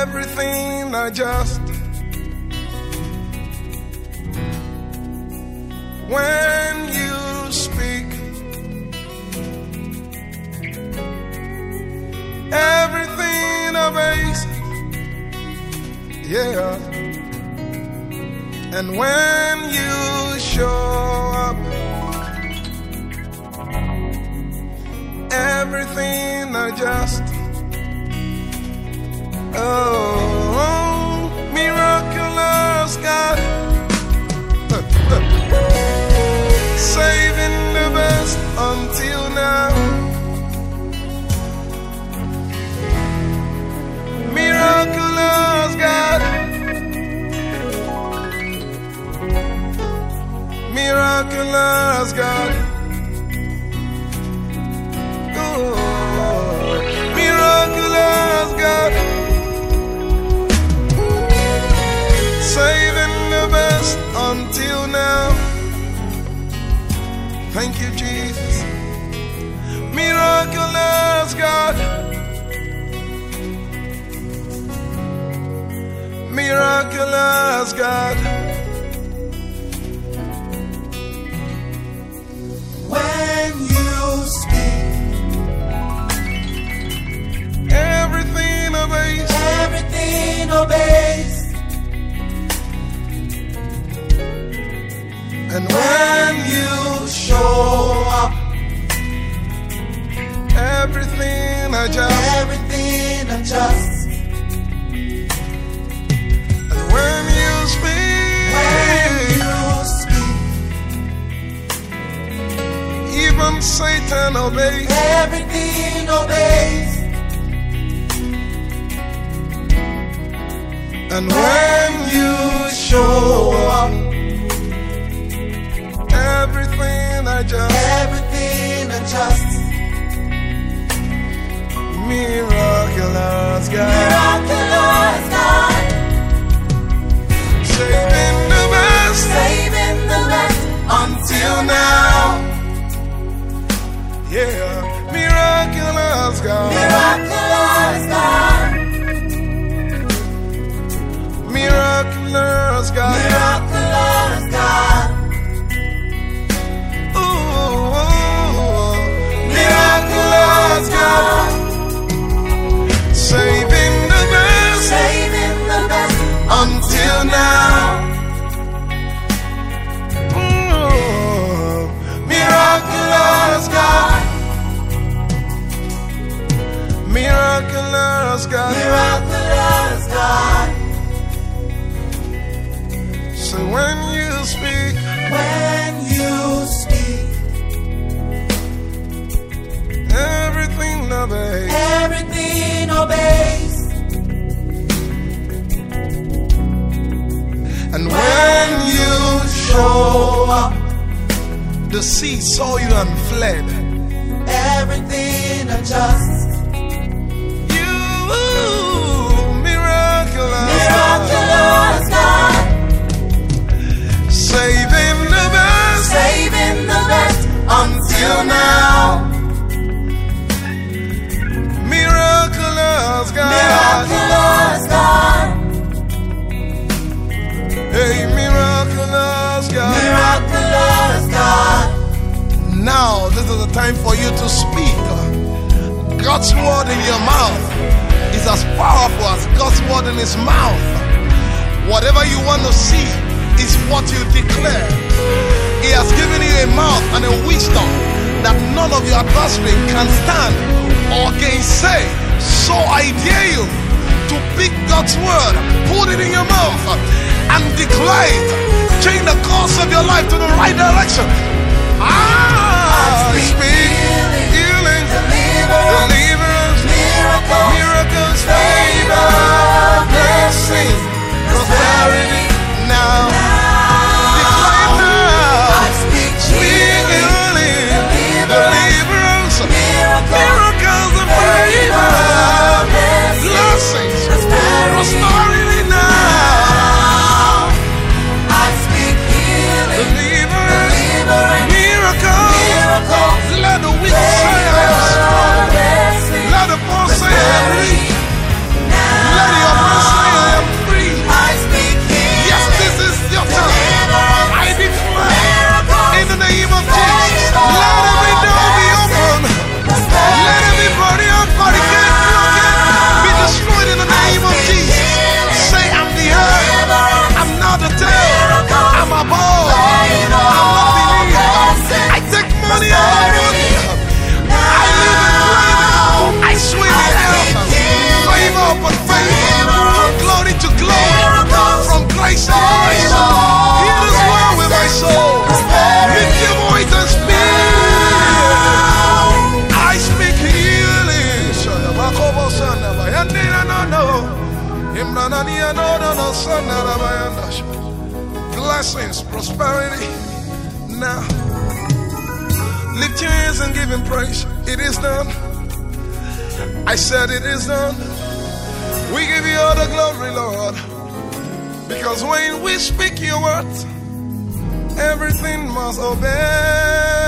everything adjust when you speak. Everything obeys, yeah. And when you show up, everything adjusts. Oh, miraculous God, saving the best until now. Miraculous God, miraculous God, oh, miraculous God, saving the best until now. Thank you, Jesus. Miraculous God, miraculous God. When you speak, everything obeys. everything obeys. And when you Show up, everything adjusts. everything adjusts. And when you speak, When you speak, even Satan obeys. everything obeys. And when you show up, everything adjusts. Everything adjusts. Miraculous God, Miraculous God, saving the best saving the best until now. Yeah, miraculous God, miraculous God, miraculous God. miraculous God, Miraculous God, saving the best saving the best until now. Miraculous God, miraculous God. miraculous God. So when you speak, When you speak, everything obeys. everything obeys. And when you show up, the sea saw you and fled. Everything adjusts. You miraculous, Miraculous God, saving the best saving the best until now. Miraculous God, miraculous God, hey, miraculous God. miraculous God. Now this is the time for you to speak. God's word in your mouth is as powerful as God's word in his mouth. Whatever you want to see is what you declare. He has given you a mouth and a wisdom that none of your adversary can stand or gainsay. So I dare you to pick God's word, put it in your mouth, and declare it. Change the course of your life to the right direction. Speak healing, deliverance, miracles, favor, blessing, prosperity. Now, declare now. Speak Speak healing, deliverance, miracles, and favor, blessings, prosperity now. I speak healing, Deliverance, deliverance, miracles. Let the weak Blessings, prosperity. Now, lift your hands and give him praise. It is done. I said it is done. We give you all the glory, Lord. Because when we speak your words, everything must obey.